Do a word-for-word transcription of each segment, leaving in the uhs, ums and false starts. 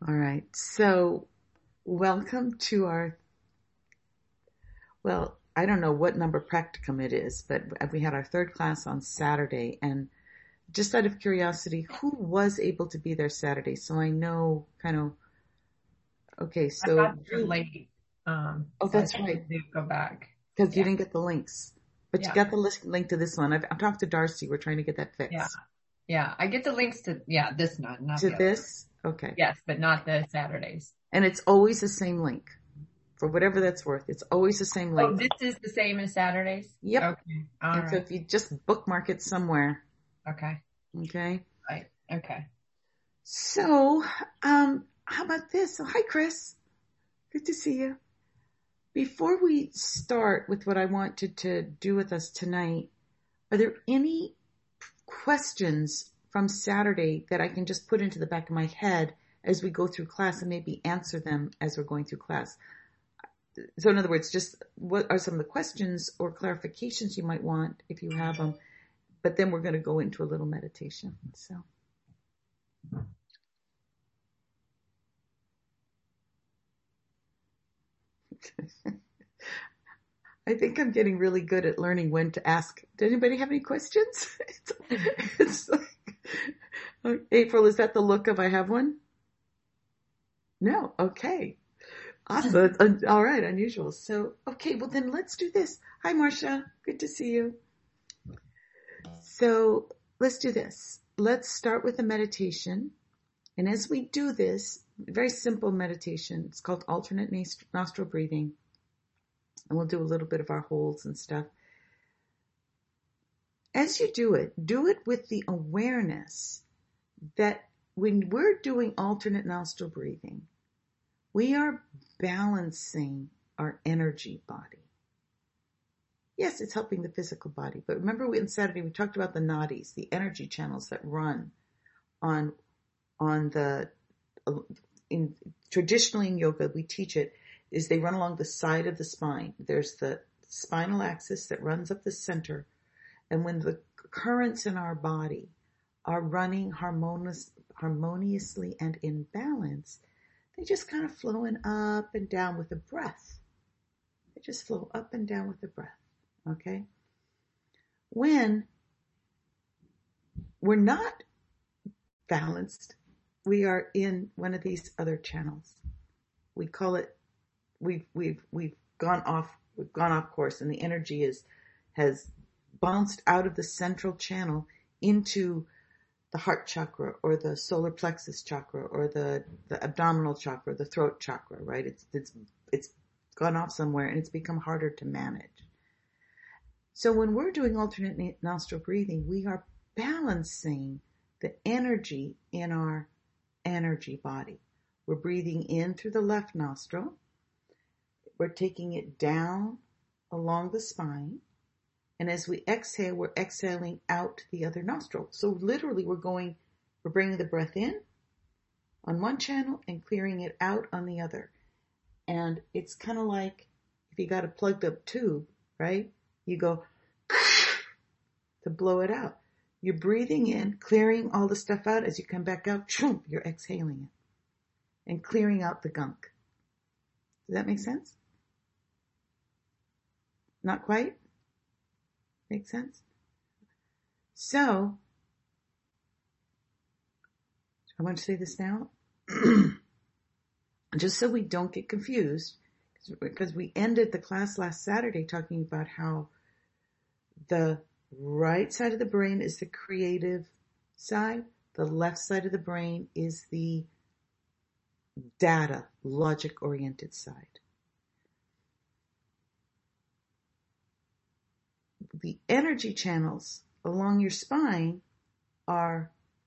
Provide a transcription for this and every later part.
All right. So, welcome to our, well, I don't know what number practicum it is, but we had our third class on Saturday. And just out of curiosity, who was able to be there Saturday? So I know kind of, okay, I so got there you, late, um, oh, so I that's think right, I do go back. because you Yeah, didn't get the links, but you yeah, got the list, link to this one. I've, I've talked to Darcy. We're trying to get that yeah, fixed. yeah. I get the links to, yeah, this one, not To the other. this? Okay. Yes, but not the Saturdays. And it's always the same link for whatever that's worth. It's always the same Oh, link. this is the same as Saturdays? Yep. Okay. All And so right. if you just bookmark it somewhere, Okay. okay? Right. Okay. So, um, how about this? So, hi, Chris. Good to see you. Before we start with what I wanted to do with us tonight, are there any questions from Saturday that I can just put into the back of my head as we go through class and maybe answer them as we're going through class? So, in other words, just what are some of the questions or clarifications you might want if you have them? But then we're going to go into a little meditation. So. I think I'm getting really good at learning when to ask. Does anybody have any questions? It's, it's like, April, is that the look of I have one? No. Okay. Awesome. That's, all right. Unusual. So, okay. Well, then let's do this. Hi, Marcia. Good to see you. So let's do this. Let's start with a meditation. And as we do this, very simple meditation. It's called alternate nostril breathing. And we'll do a little bit of our holds and stuff. As you do it, do it with the awareness that when we're doing alternate nostril breathing, we are balancing our energy body. Yes, it's helping the physical body, but remember we, on Saturday we talked about the nadis, the energy channels that run on on the in traditionally in yoga we teach it is they run along the side of the spine. There's the spinal axis that runs up the center, and when the currents in our body are running harmonious, harmoniously and in balance, they just kind of flowing up and down with the breath. They just flow up and down with the breath. Okay? When we're not balanced, we are in one of these other channels. We call it we've we've we've gone off we've gone off course, and the energy is has bounced out of the central channel into the heart chakra or the solar plexus chakra or the, the abdominal chakra, the throat chakra, right? It's, it's, it's gone off somewhere and it's become harder to manage. So when we're doing alternate nostril breathing, we are balancing the energy in our energy body. We're breathing in through the left nostril. We're taking it down along the spine. And as we exhale, we're exhaling out the other nostril. So literally we're going, we're bringing the breath in on one channel and clearing it out on the other. And it's kind of like if you got a plugged up tube, right? You go to blow it out. You're breathing in, clearing all the stuff out. As you come back out, you're exhaling it and clearing out the gunk. Does that make sense? Not quite? Make sense? So, I want to say this now, just so we don't get confused, because we ended the class last Saturday talking about how the right side of the brain is the creative side, the left side of the brain is the data, logic-oriented side. The energy channels along your spine are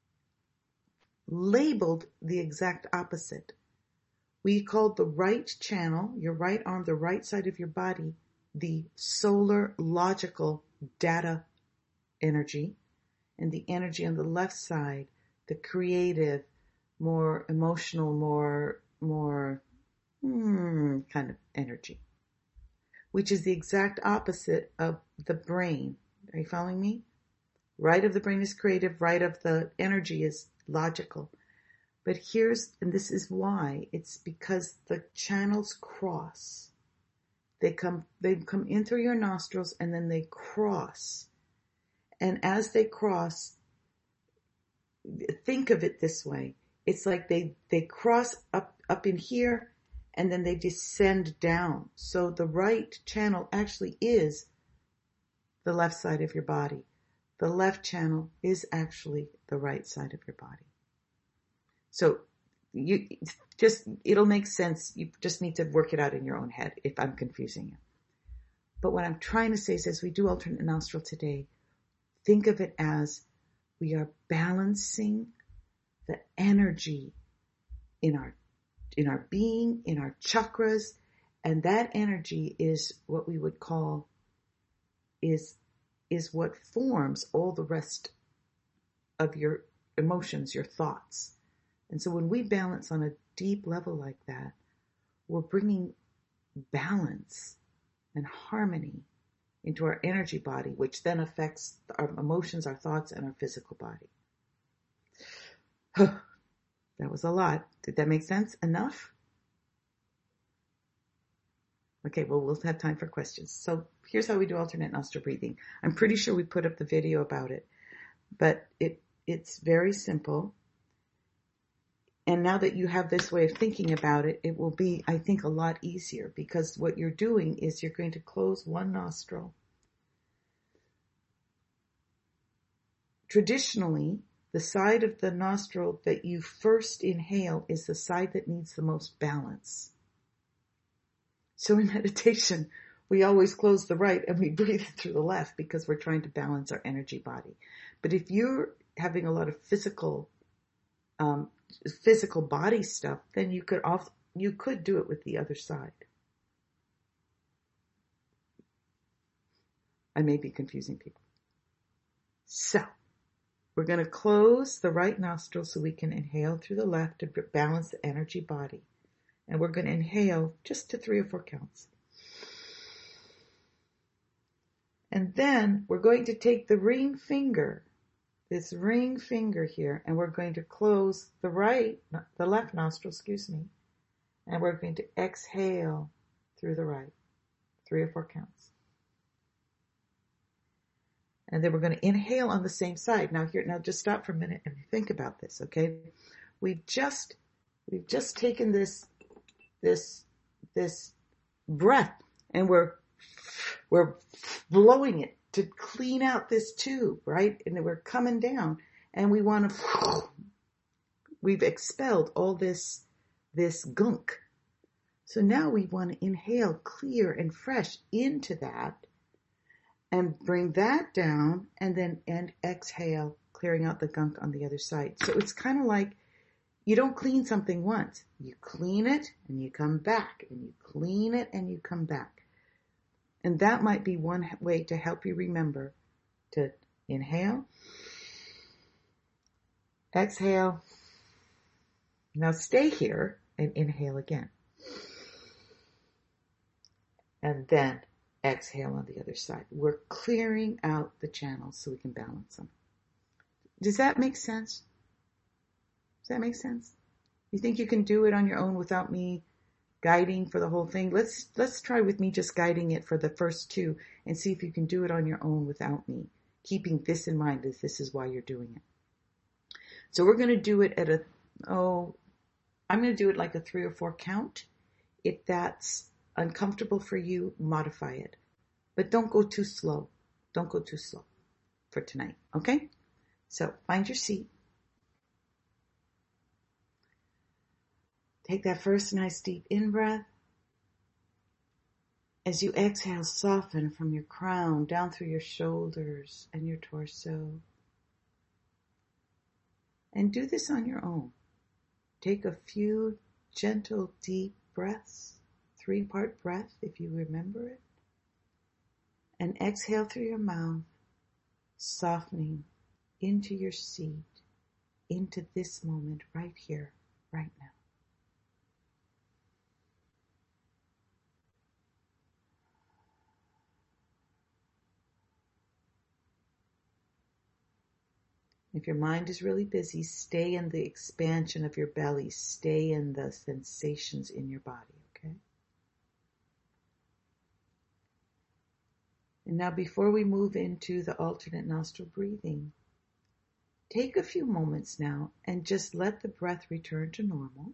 labeled the exact opposite. We call the right channel, your right arm, the right side of your body, the solar logical data energy, and the energy on the left side, the creative, more emotional, more, more hmm, kind of energy, which is the exact opposite of the brain. Are you following me? Right of the brain is creative, right of the energy is logical. But here's, and this is why, it's because the channels cross. They come, they come in through your nostrils and then they cross. And as they cross, think of it this way. It's like they, they cross up, up in here and then they descend down. So the right channel actually is the left side of your body. The left channel is actually the right side of your body. So you just, it'll make sense. You just need to work it out in your own head if I'm confusing you. But what I'm trying to say is, as we do alternate nostril today, think of it as we are balancing the energy in our, in our being, in our chakras. And that energy is what we would call, is, is what forms all the rest of your emotions, your thoughts. And so when we balance on a deep level like that, we're bringing balance and harmony into our energy body, which then affects our emotions, our thoughts, and our physical body. That was a lot. Did that make sense? Enough? Okay, well, we'll have time for questions. So here's how we do alternate nostril breathing. I'm pretty sure we put up the video about it, but it it's very simple. And now that you have this way of thinking about it, it will be, I think, a lot easier, because what you're doing is you're going to close one nostril. Traditionally, the side of the nostril that you first inhale is the side that needs the most balance. So in meditation, we always close the right and we breathe through the left because we're trying to balance our energy body. But if you're having a lot of physical um, physical body stuff, then you could off, you could do it with the other side. I may be confusing people. So we're going to close the right nostril so we can inhale through the left to balance the energy body. And we're going to inhale just to three or four counts. And then we're going to take the ring finger, this ring finger here, and we're going to close the right, the left nostril, excuse me, and we're going to exhale through the right, three or four counts. And then we're going to inhale on the same side. Now here, now just stop for a minute and think about this, okay? We've just, we've just taken this, this, this breath, and we're, we're blowing it to clean out this tube, right? And then we're coming down, and we want to, we've expelled all this, this gunk. So now we want to inhale clear and fresh into that, and bring that down, and then and exhale, clearing out the gunk on the other side. So it's kind of like you don't clean something once. You clean it and you come back, and you clean it and you come back. And that might be one way to help you remember to inhale, exhale. Now stay here and inhale again. And then exhale on the other side. We're clearing out the channels so we can balance them. Does that make sense? Does that make sense? You think you can do it on your own without me guiding for the whole thing? Let's let's try with me just guiding it for the first two and see if you can do it on your own without me, keeping this in mind that this is why you're doing it. So we're going to do it at a, oh, I'm going to do it like a three or four count. If that's uncomfortable for you, modify it. But don't go too slow. Don't go too slow for tonight, okay? So find your seat. Take that first nice deep in-breath. As you exhale, soften from your crown down through your shoulders and your torso. And do this on your own. Take a few gentle, deep breaths. Three-part breath, if you remember it. And exhale through your mouth, softening into your seat, into this moment right here, right now. If your mind is really busy, stay in the expansion of your belly. Stay in the sensations in your body, okay? And now before we move into the alternate nostril breathing, take a few moments now and just let the breath return to normal.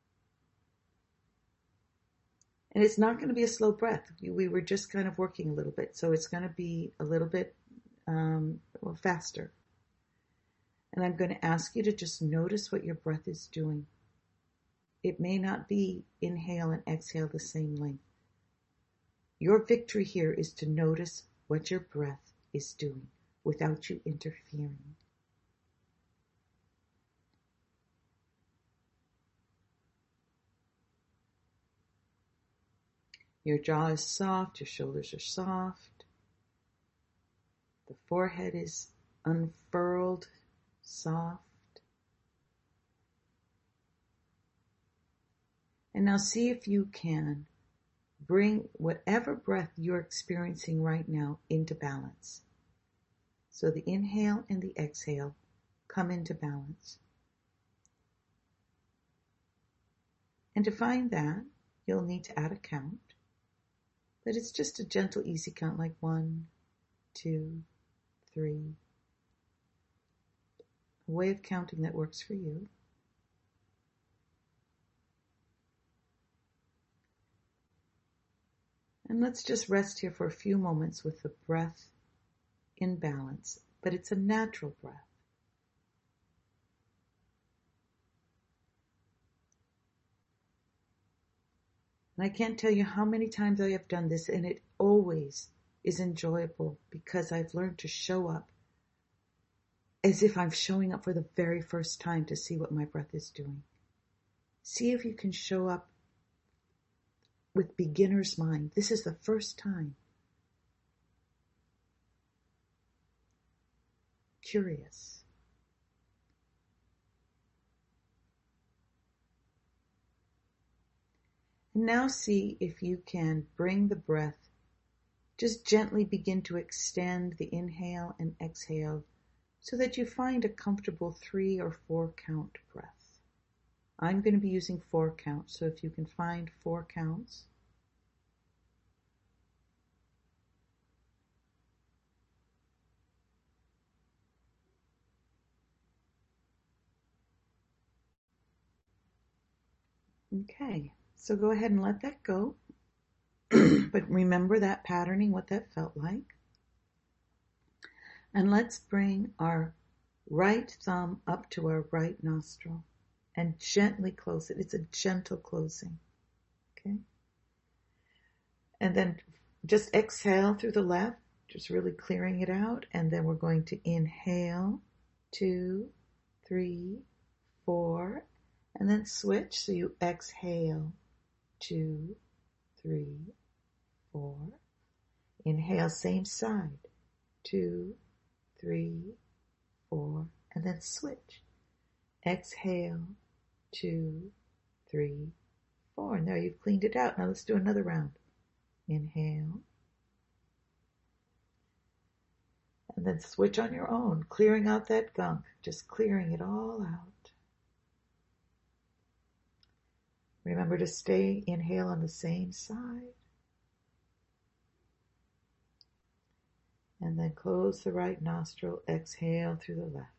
And it's not going to be a slow breath. We were just kind of working a little bit, so it's going to be a little bit um, well, faster. And I'm going to ask you to just notice what your breath is doing. It may not be inhale and exhale the same length. Your victory here is to notice what your breath is doing without you interfering. Your jaw is soft, your shoulders are soft. The forehead is unfurled, soft. And now see if you can bring whatever breath you're experiencing right now into balance. So the inhale and the exhale come into balance. And to find that, you'll need to add a count. But it's just a gentle, easy count like one, two, three. A way of counting that works for you. And let's just rest here for a few moments with the breath in balance, but it's a natural breath. And I can't tell you how many times I have done this, and it always is enjoyable because I've learned to show up as if I'm showing up for the very first time to see what my breath is doing. See if you can show up with beginner's mind. This is the first time. Curious. And now see if you can bring the breath, just gently begin to extend the inhale and exhale so that you find a comfortable three or four count breath. I'm going to be using four counts, so if you can find four counts. Okay, so go ahead and let that go. But remember that patterning, what that felt like. And let's bring our right thumb up to our right nostril and gently close it. It's a gentle closing. Okay? And then just exhale through the left, just really clearing it out. And then we're going to inhale, two, three, four, and then switch. So you exhale, two, three, four. Inhale, same side, two, three, four, and then switch. Exhale, two, three, four. And there you've cleaned it out. Now let's do another round. Inhale. And then switch on your own, clearing out that gunk, just clearing it all out. Remember to stay, inhale on the same side. And then close the right nostril, exhale through the left.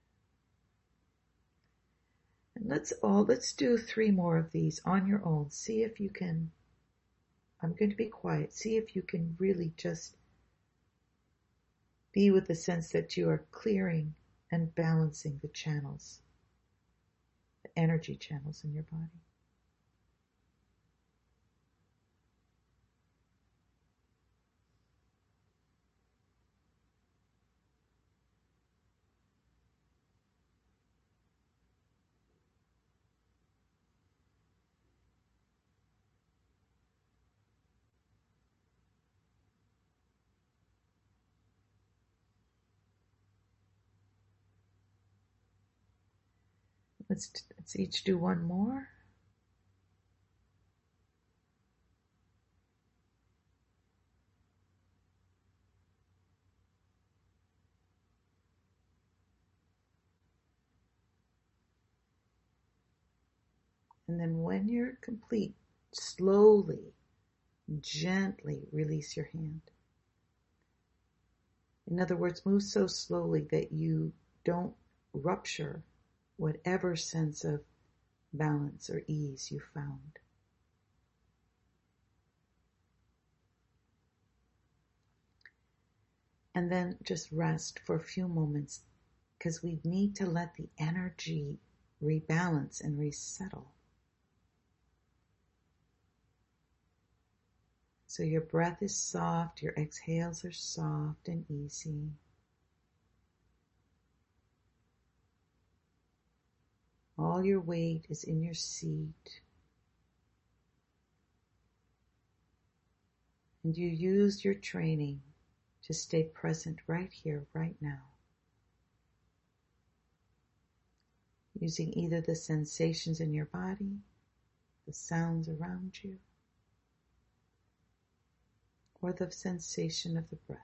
And let's all, let's do three more of these on your own. See if you can, I'm going to be quiet. See if you can really just be with the sense that you are clearing and balancing the channels, the energy channels in your body. Let's, let's each do one more. And then when you're complete, slowly, gently release your hand. In other words, move so slowly that you don't rupture whatever sense of balance or ease you found. And then just rest for a few moments, because we need to let the energy rebalance and resettle. So your breath is soft, your exhales are soft and easy. All your weight is in your seat. And you use your training to stay present right here, right now. Using either the sensations in your body, the sounds around you, or the sensation of the breath.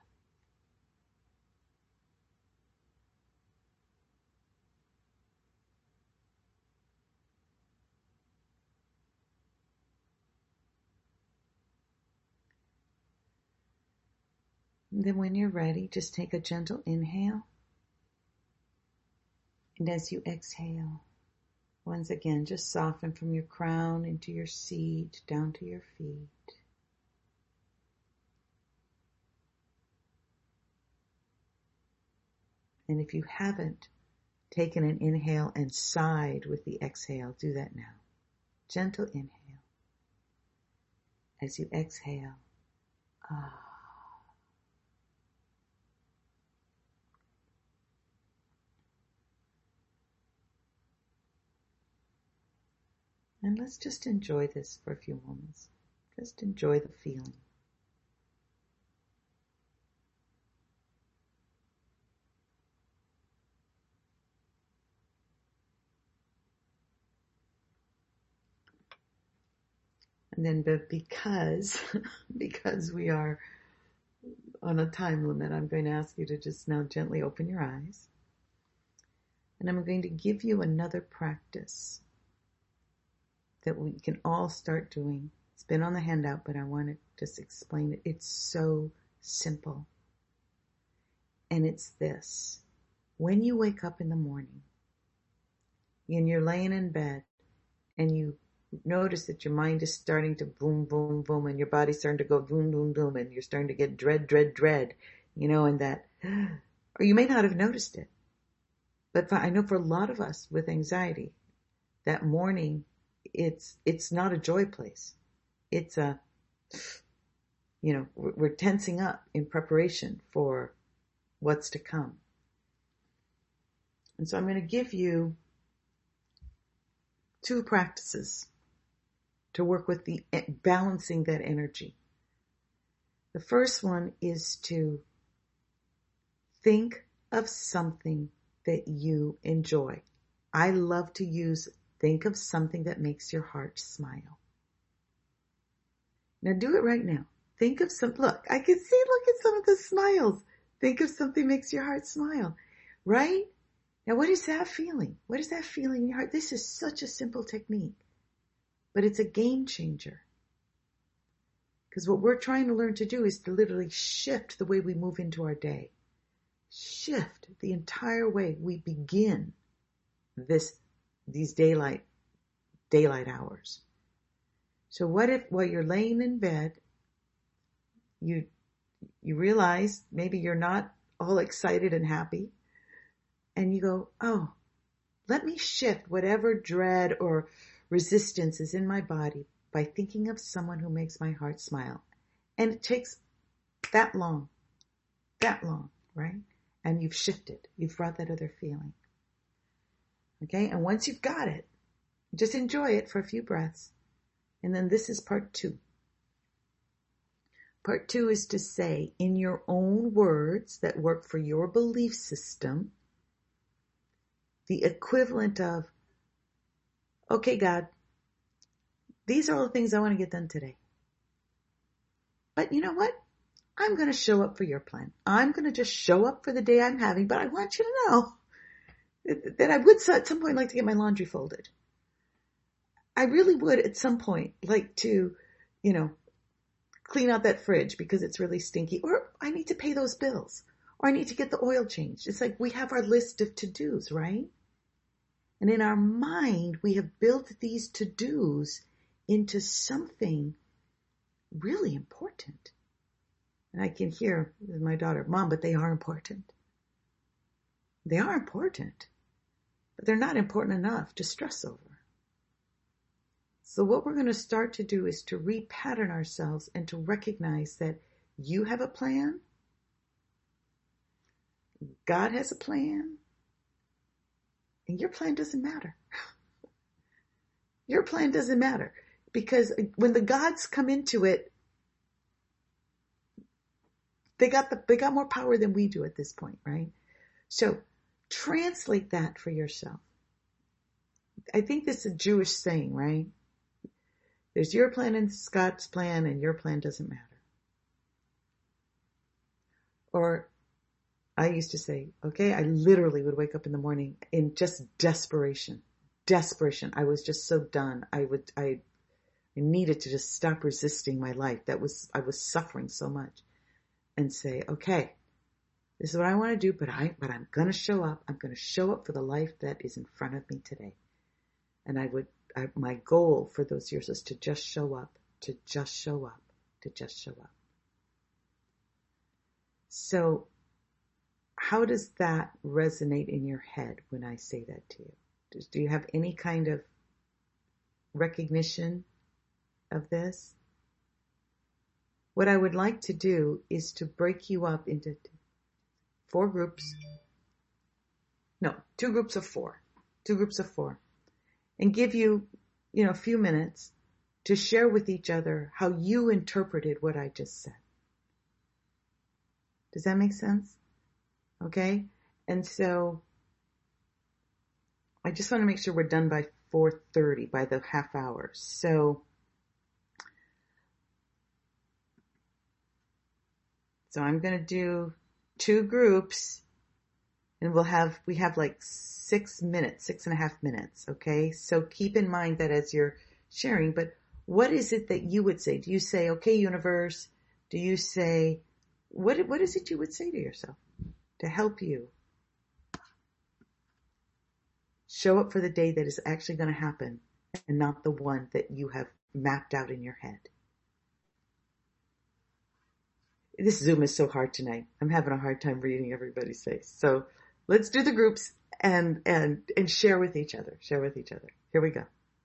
And then when you're ready, just take a gentle inhale. And as you exhale, once again, just soften from your crown into your seat, down to your feet. And if you haven't taken an inhale and sighed with the exhale, do that now. Gentle inhale. As you exhale, ah. And let's just enjoy this for a few moments. Just enjoy the feeling. And then, but because, because we are on a time limit, I'm going to ask you to just now gently open your eyes. And I'm going to give you another practice that we can all start doing. It's been on the handout, but I want to just explain it. It's so simple. And it's this. When you wake up in the morning and you're laying in bed and you notice that your mind is starting to boom, boom, boom, and your body's starting to go boom, boom, boom, and you're starting to get dread, dread, dread, you know, and that, or you may not have noticed it. But I know for a lot of us with anxiety, that morning, it's it's not a joy place. It's a, you know, we're, we're tensing up in preparation for what's to come. And so I'm going to give you two practices to work with the balancing that energy. The first one is to think of something that you enjoy. I love to use think of something that makes your heart smile. Now do it right now. Think of some, look, I can see, look at some of the smiles. Think of something that makes your heart smile, right? Now what is that feeling? What is that feeling in your heart? This is such a simple technique, but it's a game changer. Because what we're trying to learn to do is to literally shift the way we move into our day. Shift the entire way we begin this, these daylight, daylight hours. So what if while you're laying in bed, you, you realize maybe you're not all excited and happy, and you go, oh, let me shift whatever dread or resistance is in my body by thinking of someone who makes my heart smile. And it takes that long, that long, right? And you've shifted. You've brought that other feeling. Okay? And once you've got it, just enjoy it for a few breaths. And then this is part two. Part two is to say in your own words that work for your belief system, the equivalent of, okay, God, these are all the things I want to get done today. But you know what? I'm going to show up for your plan. I'm going to just show up for the day I'm having, but I want you to know that I would at some point like to get my laundry folded. I really would at some point like to, you know, clean out that fridge because it's really stinky, or I need to pay those bills, or I need to get the oil changed. It's like we have our list of to-dos, right? And in our mind, we have built these to-dos into something really important. And I can hear my daughter, Mom, but they are important. They are important, but they're not important enough to stress over. So what we're going to start to do is to repattern ourselves and to recognize that you have a plan, God has a plan, and your plan doesn't matter. Your plan doesn't matter, because when the gods come into it, they got the they got more power than we do at this point, right? So translate that for yourself. I think this is a Jewish saying, right? There's your plan and God's plan, and your plan doesn't matter. Or I used to say, okay, I literally would wake up in the morning in just desperation. Desperation. I was just so done. I would, I, I needed to just stop resisting my life. That was, I was suffering so much. And say, okay, this is what I want to do, but I, but I'm going to show up. I'm going to show up for the life that is in front of me today. And I would, I, my goal for those years was to just show up, to just show up, to just show up. So how does that resonate in your head when I say that to you? Do, do you have any kind of recognition of this? What I would like to do is to break you up into four groups. No, two groups of four. Two groups of four. And give you, you know, a few minutes to share with each other how you interpreted what I just said. Does that make sense? Okay? And so I just want to make sure we're done by four thirty, by the half hour. So So I'm going to do two groups, and we'll have, we have like six minutes, six and a half minutes. Okay. So keep in mind that as you're sharing, but what is it that you would say? Do you say, okay, universe? Do you say, what, what is it you would say to yourself to help you show up for the day that is actually going to happen and not the one that you have mapped out in your head? This Zoom is so hard tonight. I'm having a hard time reading everybody's face. So let's do the groups and, and, and share with each other. Share with each other. Here we go.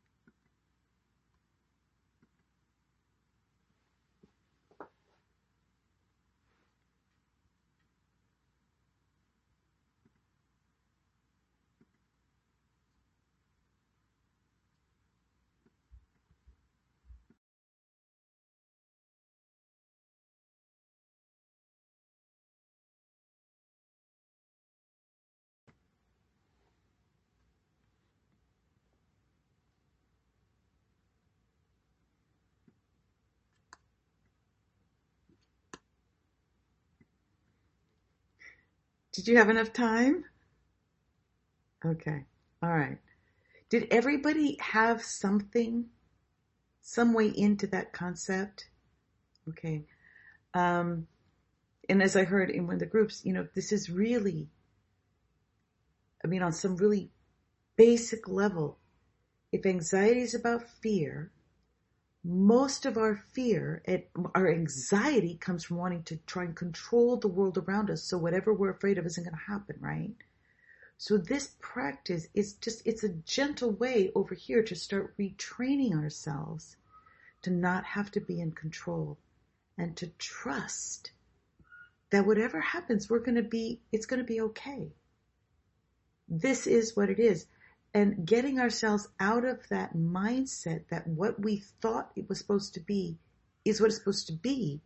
Did you have enough time? Okay. All right. Did everybody have something, some way into that concept? Okay. Um, and as I heard in one of the groups, you know, this is really, I mean, on some really basic level, if anxiety is about fear, most of our fear, our anxiety comes from wanting to try and control the world around us. So whatever we're afraid of isn't going to happen, right? So this practice is just, it's a gentle way over here to start retraining ourselves to not have to be in control and to trust that whatever happens, we're going to be, it's going to be okay. This is what it is. And getting ourselves out of that mindset that what we thought it was supposed to be is what it's supposed to be.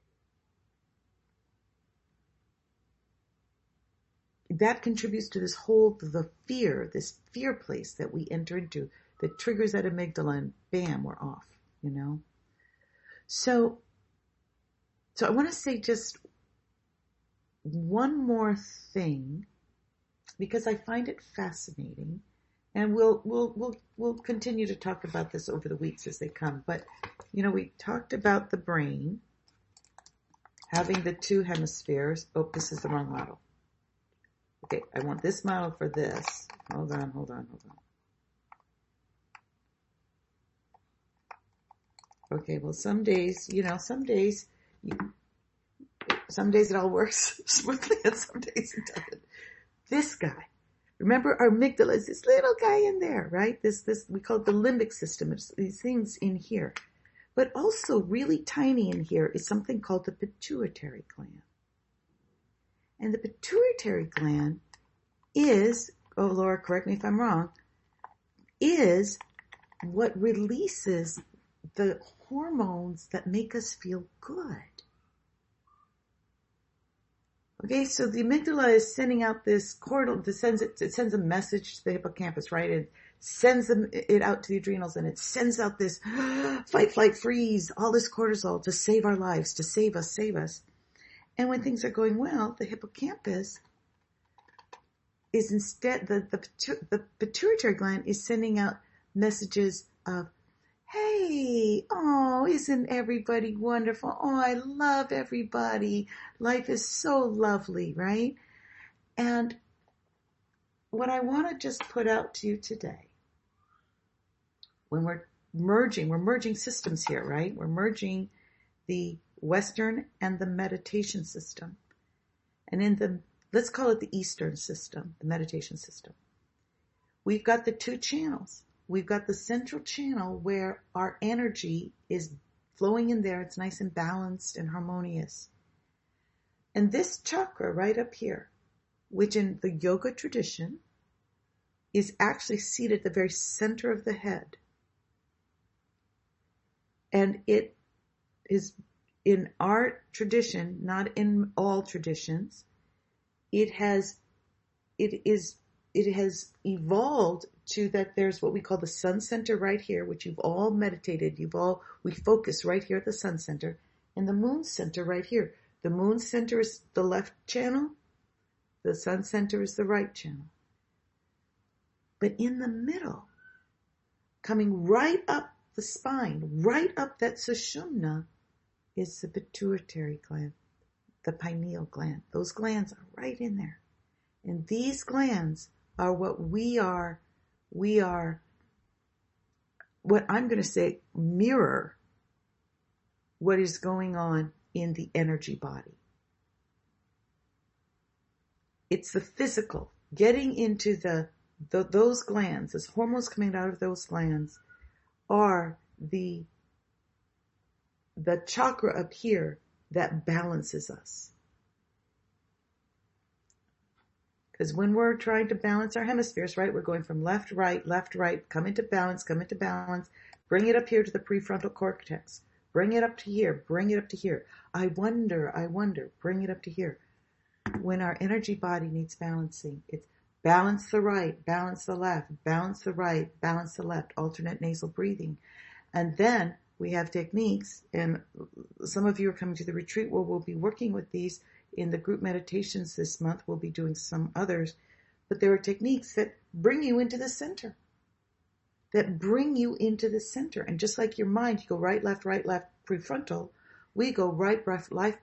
That contributes to this whole, the fear, this fear place that we enter into that triggers that amygdala and bam, we're off, you know? So, so I want to say just one more thing because I find it fascinating. And we'll we'll we'll we'll continue to talk about this over the weeks as they come. But you know, we talked about the brain having the two hemispheres. Oh, this is the wrong model. Okay, I want this model for this. Hold on, hold on, hold on. Okay, well, some days, you know, some days, you, some days it all works smoothly, and some days it doesn't. This guy. Remember, our amygdala is this little guy in there, right? This, this, we call it the limbic system. It's these things in here. But also really tiny in here is something called the pituitary gland. And the pituitary gland is, oh Laura, correct me if I'm wrong, is what releases the hormones that make us feel good. Okay, so the amygdala is sending out this cortisol, it sends, it, it sends a message to the hippocampus, right? It sends them, it out to the adrenals, and it sends out this fight, flight, freeze, all this cortisol to save our lives, to save us, save us. And when things are going well, the hippocampus is instead, the, the, the pituitary gland is sending out messages of, hey, oh, isn't everybody wonderful? Oh, I love everybody. Life is so lovely, right? And what I want to just put out to you today, when we're merging, we're merging systems here, right? We're merging the Western and the meditation system. And in the, let's call it the Eastern system, the meditation system. We've got the two channels. We've got the central channel where our energy is flowing in there. It's nice and balanced and harmonious. And this chakra right up here, which in the yoga tradition is actually seated at the very center of the head. And it is in our tradition, not in all traditions, it has, it is, it has evolved to that there's what we call the sun center right here, which you've all meditated, you've all, we focus right here at the sun center, and the moon center right here. The moon center is the left channel, the sun center is the right channel. But in the middle, coming right up the spine, right up that sushumna, is the pituitary gland, the pineal gland. Those glands are right in there. And these glands are what we are We are, what I'm going to say, mirror what is going on in the energy body. It's the physical, getting into the, the those glands, those hormones coming out of those glands are the, the chakra up here that balances us. Because when we're trying to balance our hemispheres, right, we're going from left, right, left, right, come into balance, come into balance, bring it up here to the prefrontal cortex, bring it up to here, bring it up to here. I wonder, I wonder, bring it up to here. When our energy body needs balancing, it's balance the right, balance the left, balance the right, balance the left, alternate nasal breathing. And then we have techniques, and some of you are coming to the retreat where we'll be working with these. In the group meditations this month, we'll be doing some others, but there are techniques that bring you into the center, that bring you into the center. And just like your mind, you go right, left, right, left, prefrontal, we go right, left, life,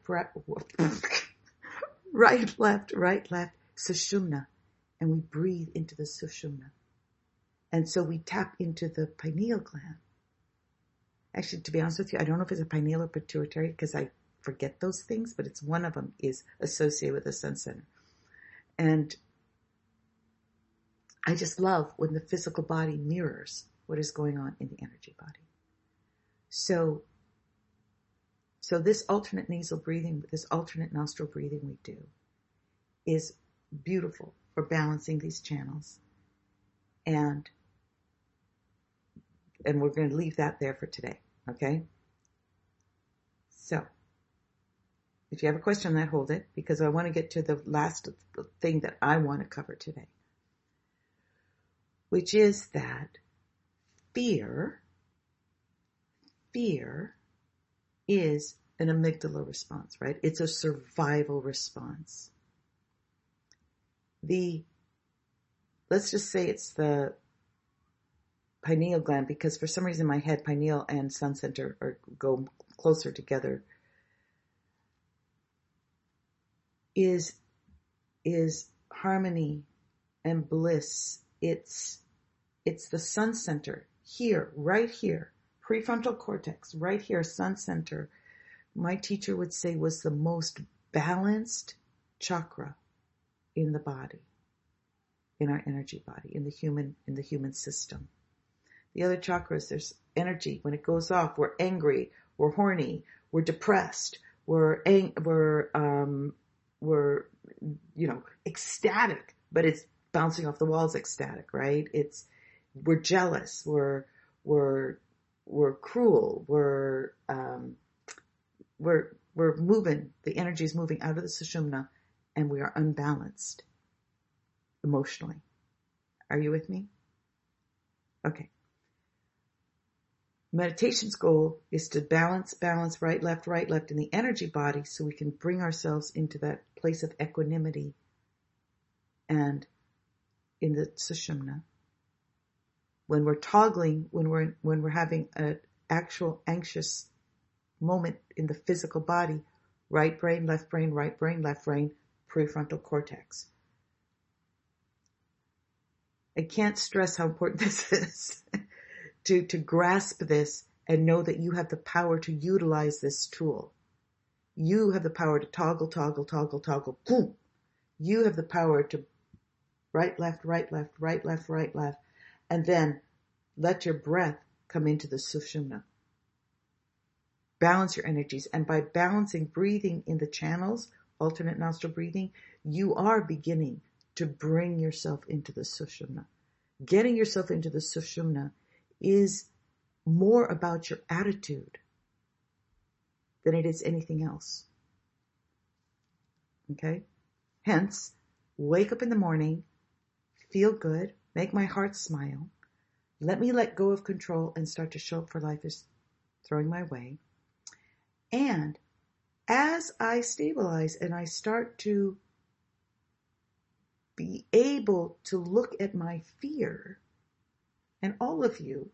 right, left, right, left, sushumna, and we breathe into the sushumna. And so we tap into the pineal gland. Actually, to be honest with you, I don't know if it's a pineal or pituitary because I forget those things, but it's one of them is associated with the sun center. And I just love when the physical body mirrors what is going on in the energy body. So, so this alternate nasal breathing, this alternate nostril breathing we do is beautiful for balancing these channels. And, and we're going to leave that there for today. Okay. So, if you have a question on that, hold it, because I want to get to the last thing that I want to cover today, which is that fear, fear is an amygdala response, right? It's a survival response. The, let's just say it's the pineal gland, because for some reason in my head, pineal and sun center are, go closer together, is, is harmony and bliss. It's, it's the sun center here, right here, prefrontal cortex, right here, sun center. My teacher would say was the most balanced chakra in the body, in our energy body, in the human, in the human system. The other chakras, there's energy. When it goes off, we're angry, we're horny, we're depressed, we're, ang- we're, um, we're, you know, ecstatic, but it's bouncing off the walls ecstatic, right? It's, we're jealous, we're, we're, we're cruel, we're, um, we're, we're moving, the energy is moving out of the Sushumna, and we are unbalanced emotionally. Are you with me? Okay. Meditation's goal is to balance, balance, right, left, right, left in the energy body so we can bring ourselves into that place of equanimity and in the Sushumna. When we're toggling, when we're, when we're having an actual anxious moment in the physical body, right brain, left brain, right brain, left brain, prefrontal cortex. I can't stress how important this is. To, to grasp this and know that you have the power to utilize this tool. You have the power to toggle, toggle, toggle, toggle, boom. You have the power to right, left, right, left, right, left, right, left, and then let your breath come into the Sushumna. Balance your energies, and by balancing breathing in the channels, alternate nostril breathing, you are beginning to bring yourself into the Sushumna. Getting yourself into the Sushumna is more about your attitude than it is anything else. Okay? Hence, wake up in the morning, feel good, make my heart smile, let me let go of control and start to show up for life as throwing my way. And as I stabilize and I start to be able to look at my fear, and all of you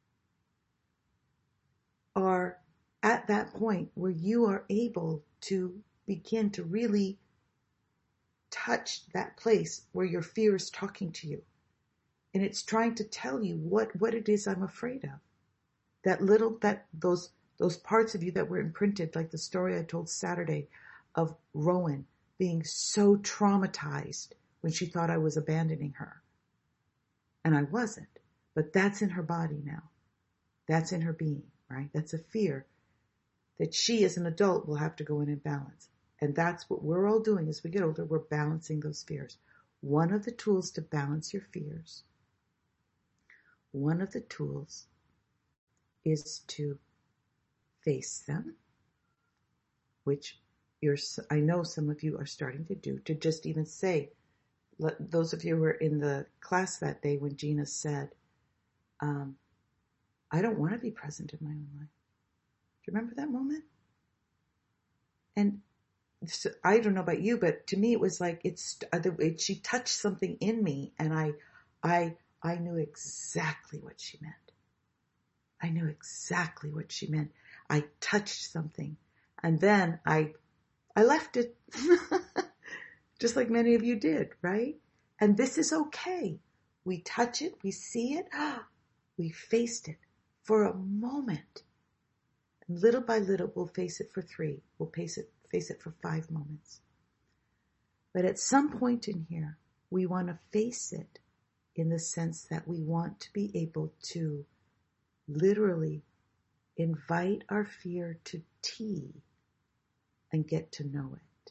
are at that point where you are able to begin to really touch that place where your fear is talking to you. And it's trying to tell you what, what it is I'm afraid of. That little, that, those, those parts of you that were imprinted, like the story I told Saturday of Rowan being so traumatized when she thought I was abandoning her. And I wasn't. But that's in her body now. That's in her being, right? That's a fear that she as an adult will have to go in and balance. And that's what we're all doing as we get older. We're balancing those fears. One of the tools to balance your fears, one of the tools is to face them, which you're, I know some of you are starting to do, to just even say, let, those of you who were in the class that day when Gina said, Um, I don't want to be present in my own life. Do you remember that moment? And so, I don't know about you, but to me it was like it's it, she touched something in me, and I, I, I knew exactly what she meant. I knew exactly what she meant. I touched something, and then I, I left it, just like many of you did, right? And this is okay. We touch it, we see it. We faced it for a moment. And little by little, we'll face it for three. We'll face it, face it for five moments. But at some point in here, we want to face it in the sense that we want to be able to literally invite our fear to tea and get to know it.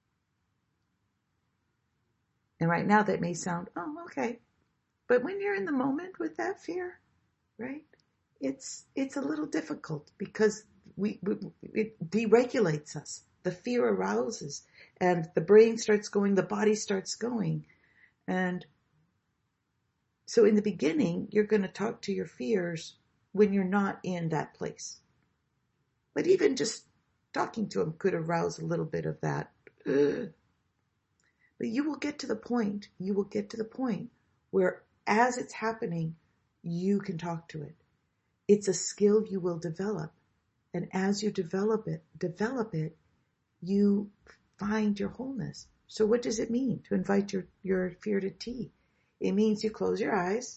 And right now that may sound, oh, okay. But when you're in the moment with that fear, right? It's it's a little difficult because we, we it deregulates us. The fear arouses, and the brain starts going, the body starts going, and so in the beginning, you're going to talk to your fears when you're not in that place. But even just talking to them could arouse a little bit of that. Ugh. But you will get to the point. You will get to the point where, as it's happening, you can talk to it. It's a skill you will develop. And as you develop it, develop it, you find your wholeness. So what does it mean to invite your, your fear to tea? It means you close your eyes.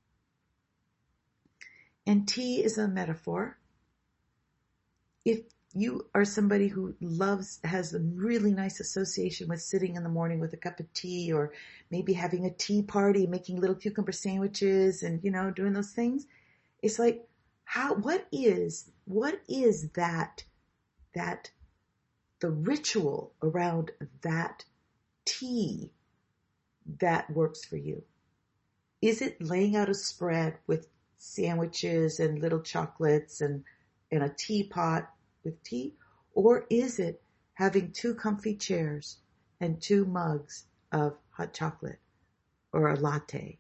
And tea is a metaphor. If you are somebody who loves, has a really nice association with sitting in the morning with a cup of tea, or maybe having a tea party, making little cucumber sandwiches and, you know, doing those things, it's like, how, what is, what is that, that, the ritual around that tea that works for you? Is it laying out a spread with sandwiches and little chocolates and, and a teapot with tea? Or is it having two comfy chairs and two mugs of hot chocolate or a latte?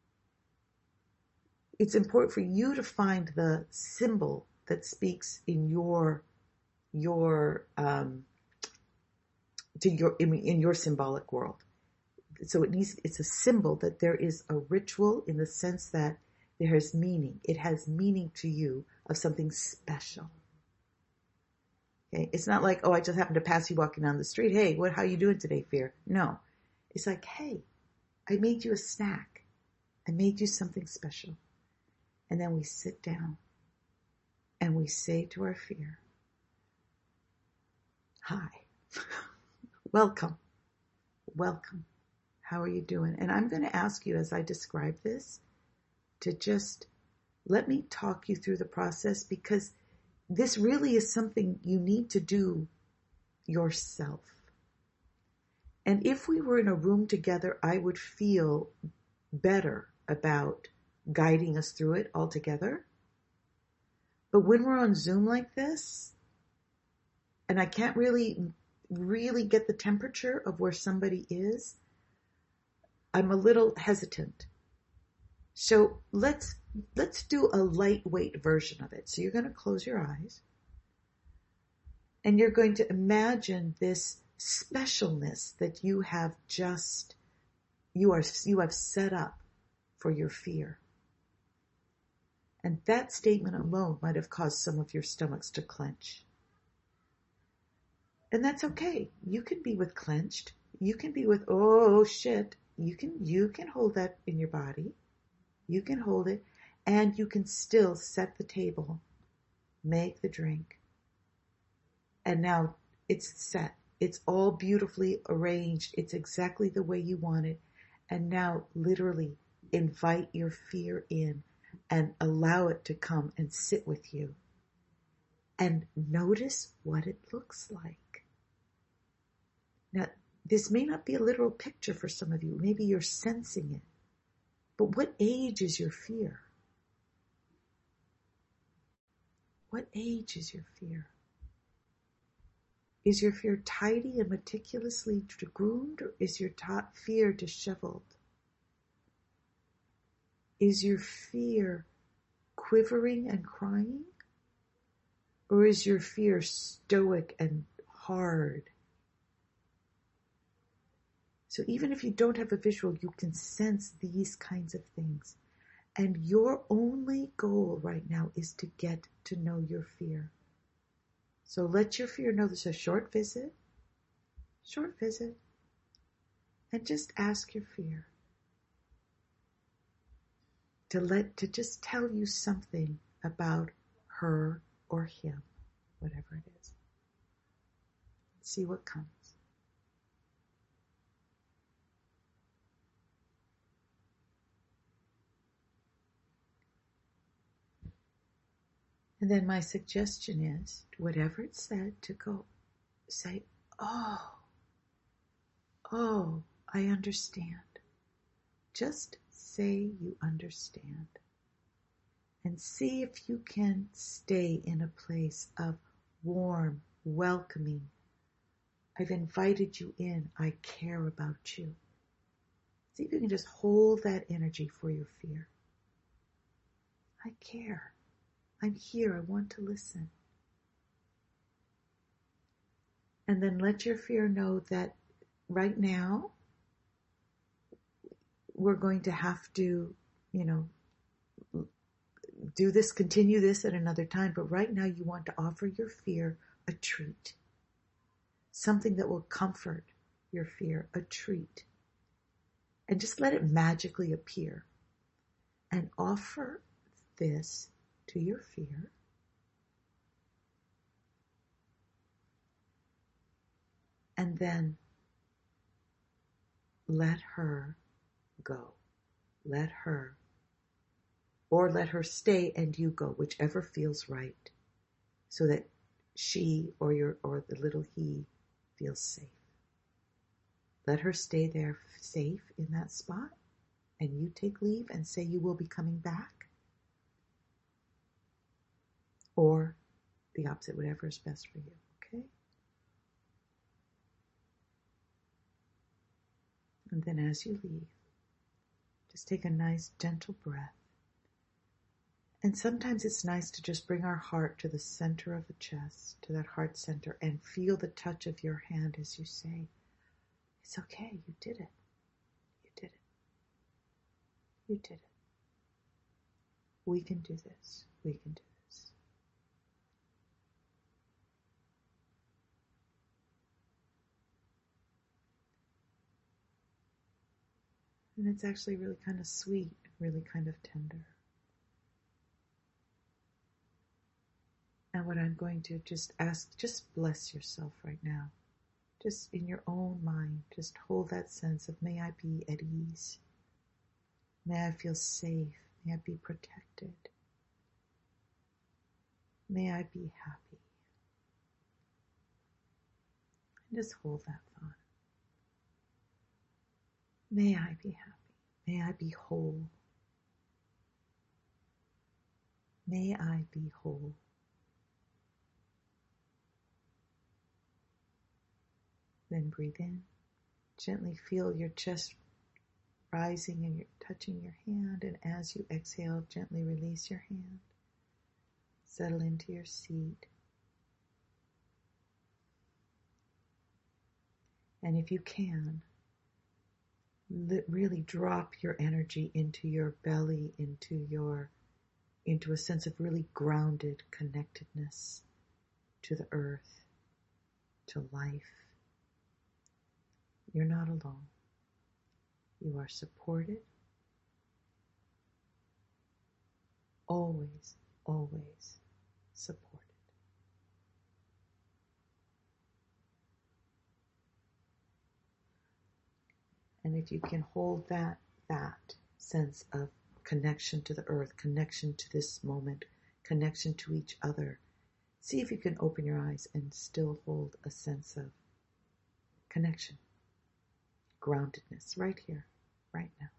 It's important for you to find the symbol that speaks in your your um, to your in, in your symbolic world. So it needs it's a symbol that there is a ritual in the sense that there is meaning. It has meaning to you of something special. Okay, it's not like, oh, I just happened to pass you walking down the street. Hey, what? How you doing today, fear? No, it's like, hey, I made you a snack. I made you something special. And then we sit down and we say to our fear, hi, welcome, welcome. How are you doing? And I'm going to ask you as I describe this to just let me talk you through the process, because this really is something you need to do yourself. And if we were in a room together, I would feel better about guiding us through it all together. But when we're on Zoom like this, and I can't really, really get the temperature of where somebody is, I'm a little hesitant. So let's, let's do a lightweight version of it. So you're going to close your eyes and you're going to imagine this specialness that you have just, you are, you have set up for your fear. And that statement alone might have caused some of your stomachs to clench. And that's okay. You can be with clenched. You can be with, oh shit. You can, you can hold that in your body. You can hold it, and you can still set the table, make the drink. And now it's set. It's all beautifully arranged. It's exactly the way you want it. And now literally invite your fear in and allow it to come and sit with you. And notice what it looks like. Now, this may not be a literal picture for some of you. Maybe you're sensing it. But what age is your fear? What age is your fear? Is your fear tidy and meticulously groomed, or is your ta- fear disheveled? Is your fear quivering and crying? Or is your fear stoic and hard? So even if you don't have a visual, you can sense these kinds of things. And your only goal right now is to get to know your fear. So let your fear know this is a short visit, short visit, and just ask your fear to let, to just tell you something about her or him, whatever it is. See what comes. And then my suggestion is, whatever it said, to go say, oh, oh, I understand. Just say you understand. And see if you can stay in a place of warm, welcoming. I've invited you in. I care about you. See if you can just hold that energy for your fear. I care. I'm here. I want to listen. And then let your fear know that right now we're going to have to, you know, do this, continue this at another time, but right now you want to offer your fear a treat. Something that will comfort your fear, a treat. And just let it magically appear. And offer this to your fear. And then let her go. Let her, or let her stay and you go, whichever feels right, so that she or your or the little he feels safe. Let her stay there safe in that spot, and you take leave and say you will be coming back. Or the opposite, whatever is best for you, okay? And then as you leave, just take a nice gentle breath. And sometimes it's nice to just bring our heart to the center of the chest, to that heart center, and feel the touch of your hand as you say, it's okay, you did it. You did it. You did it. We can do this. We can do this. And it's actually really kind of sweet, really kind of tender. And what I'm going to just ask, just bless yourself right now. Just in your own mind, just hold that sense of, may I be at ease. May I feel safe. May I be protected. May I be happy. And just hold that thought. May I be happy. May I be whole. May I be whole. Then breathe in. Gently feel your chest rising and you're touching your hand. And as you exhale, gently release your hand. Settle into your seat. And if you can, really drop your energy into your belly, into your, into a sense of really grounded connectedness to the earth, to life. You're not alone. You are supported. Always, always supported. And if you can hold that, that sense of connection to the earth, connection to this moment, connection to each other, see if you can open your eyes and still hold a sense of connection, groundedness right here, right now.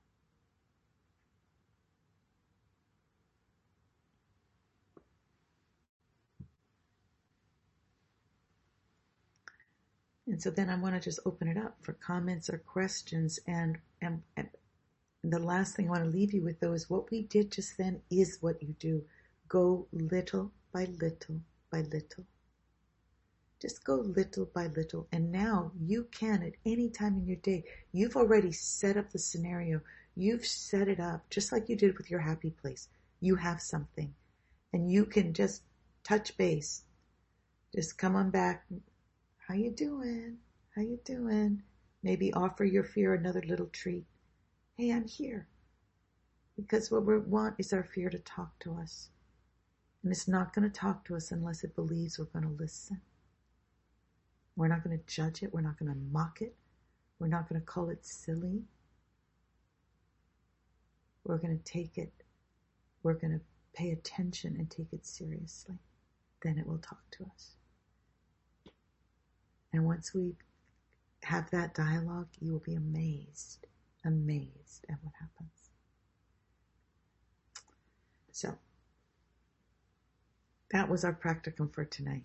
And so then I want to just open it up for comments or questions. And, and, and the last thing I want to leave you with, though, is what we did just then is what you do. Go little by little by little. Just go little by little. And now you can, at any time in your day, you've already set up the scenario. You've set it up just like you did with your happy place. You have something. And you can just touch base. Just come on back. How you doing? How you doing? Maybe offer your fear another little treat. Hey, I'm here. Because what we want is our fear to talk to us. And it's not going to talk to us unless it believes we're going to listen. We're not going to judge it. We're not going to mock it. We're not going to call it silly. We're going to take it. We're going to pay attention and take it seriously. Then it will talk to us. And once we have that dialogue, you will be amazed, amazed at what happens. So, that was our practicum for tonight.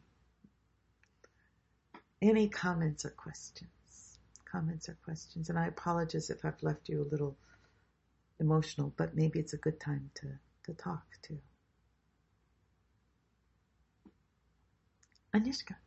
Any comments or questions? Comments or questions? And I apologize if I've left you a little emotional, but maybe it's a good time to, to talk too. Anishka.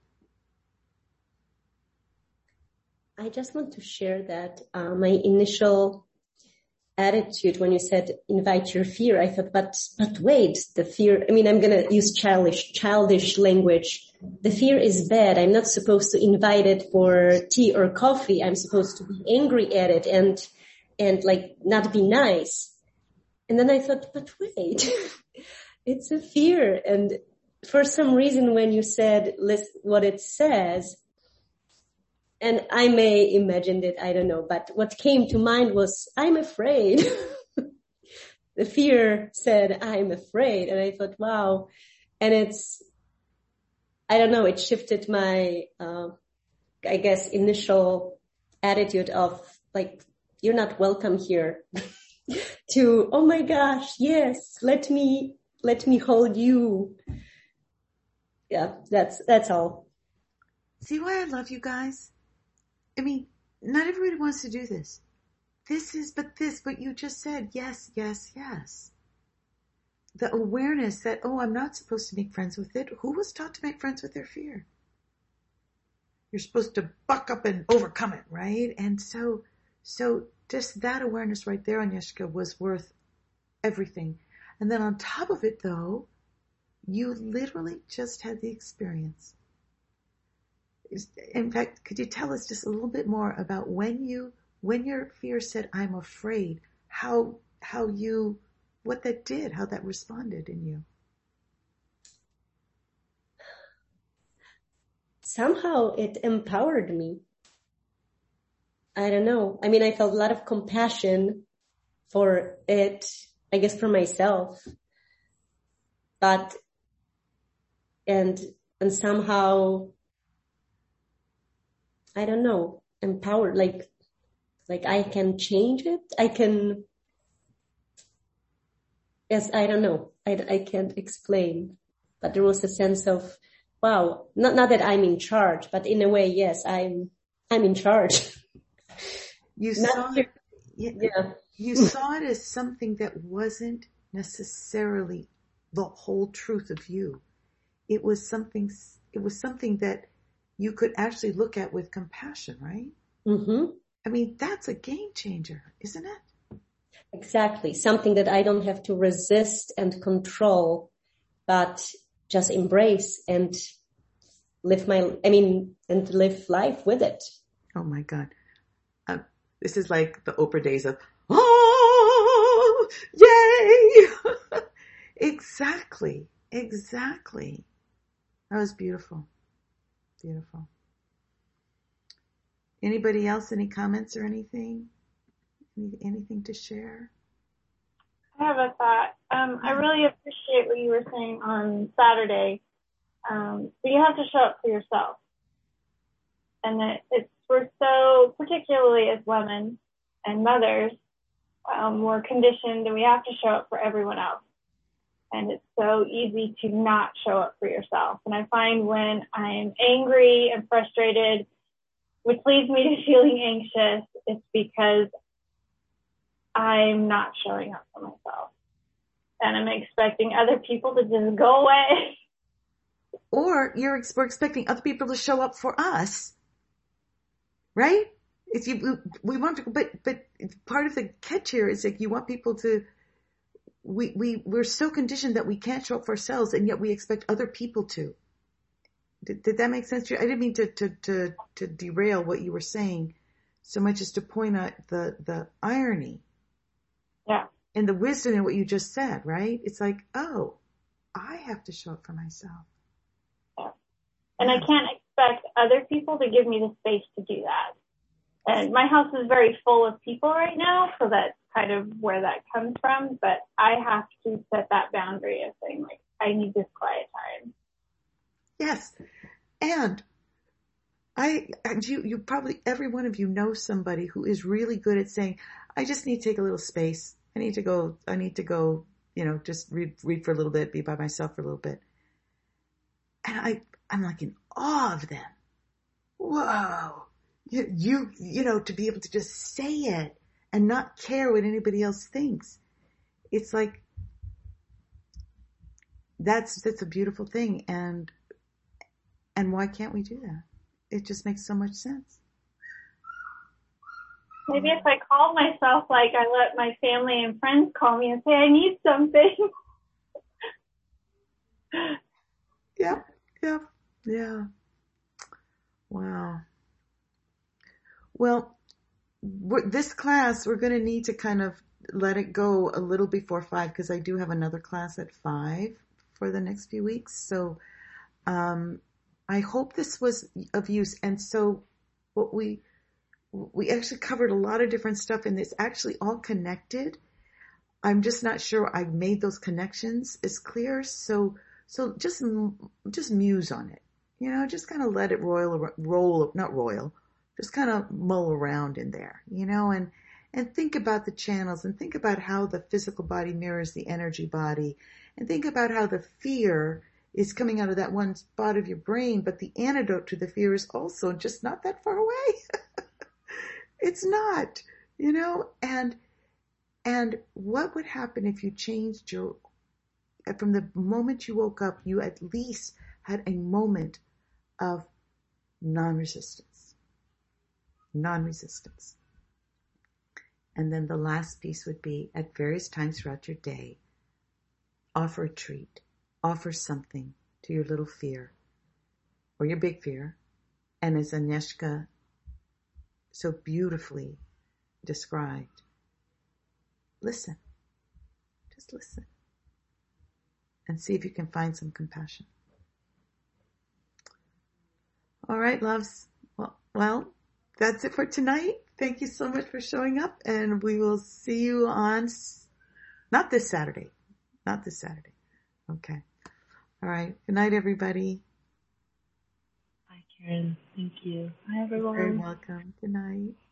I just want to share that uh, my initial attitude when you said invite your fear. I thought, but, but wait, the fear, I mean, I'm going to use childish, childish language. The fear is bad. I'm not supposed to invite it for tea or coffee. I'm supposed to be angry at it and, and like not be nice. And then I thought, but wait, it's a fear. And for some reason, when you said list what it says, and I may imagined it, I don't know, but what came to mind was, I'm afraid. The fear said, I'm afraid. And I thought, wow. And it's, I don't know, it shifted my, uh, I guess, initial attitude of like, you're not welcome here to, oh my gosh, yes, let me, let me hold you. Yeah, that's, that's all. See why I love you guys? I mean, not everybody wants to do this. This is, but this, but you just said, yes, yes, yes. The awareness that, oh, I'm not supposed to make friends with it. Who was taught to make friends with their fear? You're supposed to buck up and overcome it, right? And so, so just that awareness right there, Agnieszka, was worth everything. And then on top of it, though, you literally just had the experience. In fact, could you tell us just a little bit more about when you, when your fear said, I'm afraid, how, how you, what that did, how that responded in you? Somehow it empowered me. I don't know. I mean, I felt a lot of compassion for it, I guess for myself, but, and, and somehow, I don't know, empowered, like, like I can change it. I can, yes, I don't know. I, I can't explain, but there was a sense of, wow, not, not that I'm in charge, but in a way, yes, I'm, I'm in charge. You not saw to, it, yeah, yeah. you saw it as something that wasn't necessarily the whole truth of you. It was something, it was something that you could actually look at with compassion, right? Mm-hmm. I mean, that's a game changer, isn't it? Exactly. Something that I don't have to resist and control, but just embrace and live my, I mean, and live life with it. Oh my God. Uh, this is like the Oprah days of, oh, yay! Exactly. Exactly. That was beautiful. Beautiful. Anybody else? Any comments or anything? Any, anything to share? I have a thought. Um, I really appreciate what you were saying on Saturday. Um, but you have to show up for yourself. And it, it's, we're so, particularly as women and mothers, um, we're conditioned and we have to show up for everyone else. And it's so easy to not show up for yourself. And I find when I'm angry and frustrated, which leads me to feeling anxious, it's because I'm not showing up for myself. And I'm expecting other people to just go away. Or you're we're expecting other people to show up for us, right? If you we want to, but but part of the catch here is like you want people to. We we we're so conditioned that we can't show up for ourselves, and yet we expect other people to. Did, did that make sense to you? I didn't mean to to to to derail what you were saying, so much as to point out the the irony. Yeah. And the wisdom in what you just said, right? It's like, oh, I have to show up for myself. Yeah. And I can't expect other people to give me the space to do that. And my house is very full of people right now, so that's kind of where that comes from. But I have to set that boundary of saying, like, I need this quiet time. Yes. And I, and you, you probably, every one of you know somebody who is really good at saying, I just need to take a little space. I need to go, I need to go, you know, just read, read for a little bit, be by myself for a little bit. And I, I'm like in awe of them. Whoa. You, you, you know, to be able to just say it and not care what anybody else thinks. It's like, that's, that's a beautiful thing. And, and why can't we do that? It just makes so much sense. Maybe if I called myself like I let my family and friends call me and say I need something. Yeah, yeah, yeah. Wow. Well, we're, this class, we're going to need to kind of let it go a little before five because I do have another class at five for the next few weeks. So um, I hope this was of use. And so what we we actually covered a lot of different stuff, and it's actually all connected. I'm just not sure I made those connections as clear. So so just just muse on it. You know, just kind of let it roll, roll, not roil, just kind of mull around in there, you know, and, and think about the channels and think about how the physical body mirrors the energy body and think about how the fear is coming out of that one spot of your brain, but the antidote to the fear is also just not that far away. It's not, you know, and, and what would happen if you changed your, from the moment you woke up, you at least had a moment of non-resistance, non-resistance. And then the last piece would be at various times throughout your day, offer a treat, offer something to your little fear or your big fear. And as Agnieszka so beautifully described, listen, just listen and see if you can find some compassion. All right, loves. Well, well, that's it for tonight. Thank you so much for showing up, and we will see you on, not this Saturday, not this Saturday. Okay. All right. Good night, everybody. Bye, Karen. Thank you. Bye, everyone. You're very welcome. Good night.